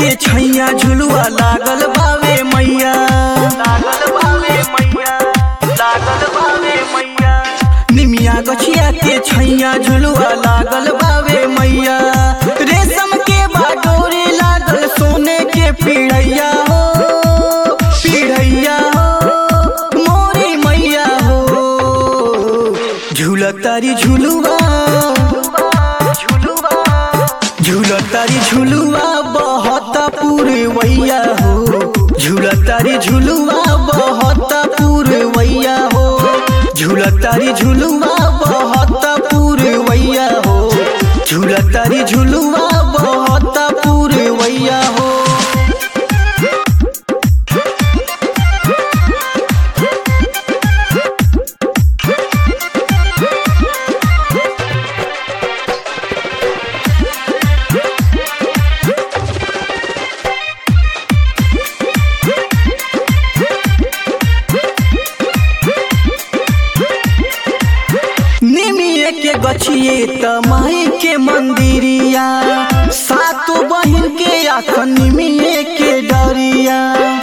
के छैया झुलुआ लागल बावे मैया, लागल बावे मैया, लागल बावे मैया। निमिया गछिया के छैया झुलुआ लागल बावे मैया, रेशम के बाडोरी लागल सोने के पीढ़ैया हो, पीढ़ैया हो मोरी मैया हो। झूलतारी झुलुआ झूलतारी झुलुआ बहुत पूरवैया हो, झूलतारी झुलुआ बहुत पूरवैया हो, झूलतारी झुलुआ बहुत पूरवैया हो, झूलतारी झुलुआ बहुत पूरवैया हो। के गछिए त माई के मंदिरिया, सातो बहिन के आखन निमिये के डरिया।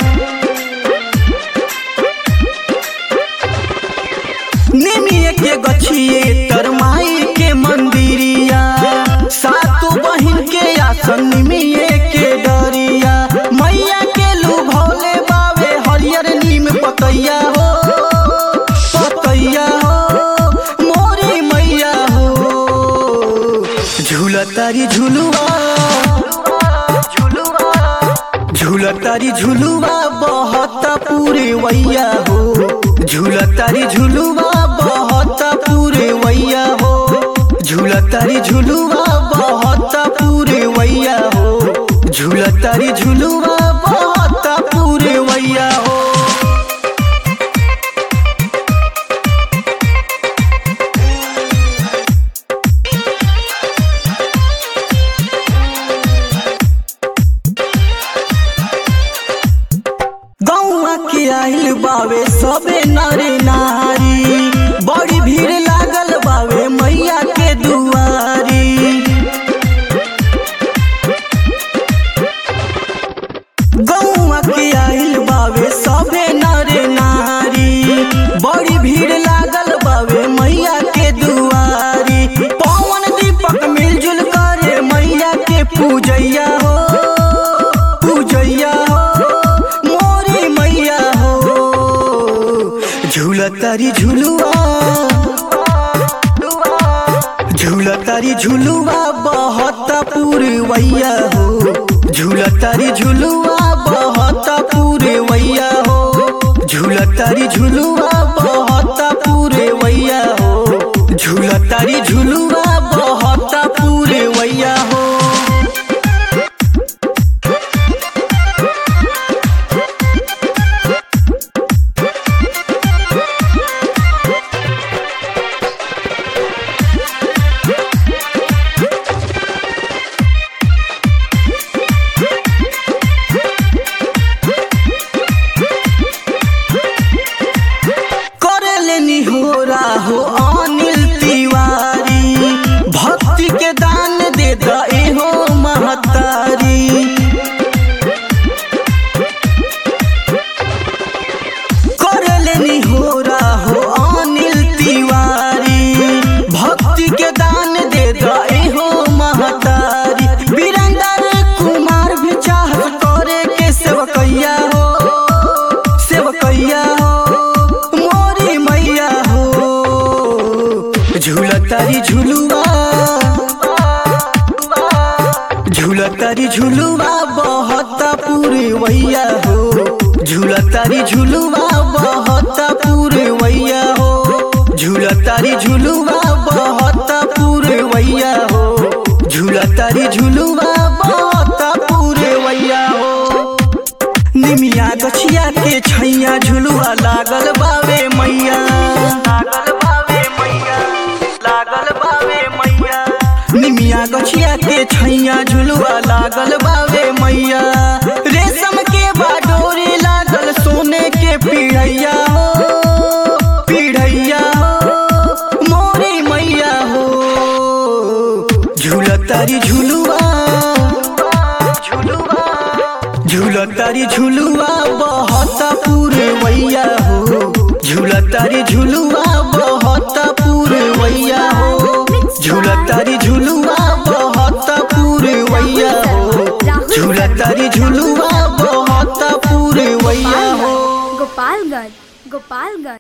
निमिये के गछिए तर माई के मंदिरिया, सातो बहिन के आखन निमिये के डरिया। मैया के लुभौले बावे हरियर नीम पतैया हो, पतैया हो झूलतारी झुलुआ झूलतारी झुलुआ बहुत पूरवैया हो, झूलतारी झुलुआ बहुत पूरवैया हो, झूलतारी झुलुआ बहुत पूरवैया हो, झूलतारी झुलुआ बहुत पूरवैया हो। के आइल बावे सबे नारे नारी, बड़ी भीड़ लागल बावे मैया के दुआरी। गौआ के आइल बावे सबे नारे नारी, बड़ी भीड़ लागल बावे मैया के दुआरी। पवन दीपक मिलजुल करे मैया के पूजैया हो, पूजैया हो झूलतारी झुलुआ झूलतारी झुलुआ बहुत पूरवैया हो, झूलतारी झुलुआ बहुत पूरवैया हो, झूलतारी झुलुआ बहुत पूरवैया हो, झूलतारी झुलुआ बहुत पूरवैया हो। हो अनिल तिवारी भक्ति के दान दे दे हो महतारी। कर लेनी हो अनिल तिवारी भक्ति के दान दे दे हो महतारी। वीरेंद्र कुमार भी चाहत करे के सेवकैया हो, सेवकैया हो मोरी मैया हो। झूलतारी झुलुआ झूलतारी झुलुआ बहुत पूरवैया हो, झूलतारी झुलुआ बहुत पूरवैया हो, झूलतारी झुलुआ बहुत पूरवैया हो, झूलतारी झुलुआ बहुत पूरवैया हो। निमिया गछिया के छैया झुलुआ लागल बावे मैया, लागल बावे मैया, लागल बावे मैया। निमिया गछिया के छैया झुलुआ लागल बावे मैया, रेशम के बाडोरी लागल सोने के पीढ़ैया हो, पीढ़ैया हो मोरी मैया हो। झूलतारी झुलुआ झुलुआ झूलतारी झुलुआ बहता पूरवैया हो, झूलतारी झुलुआ बहता पूरवैया हो, झूलतारी झुलुआ बहता पूरवैया हो, झूलतारी झुलुआ बहता पूरवैया हो। गोपालगंज।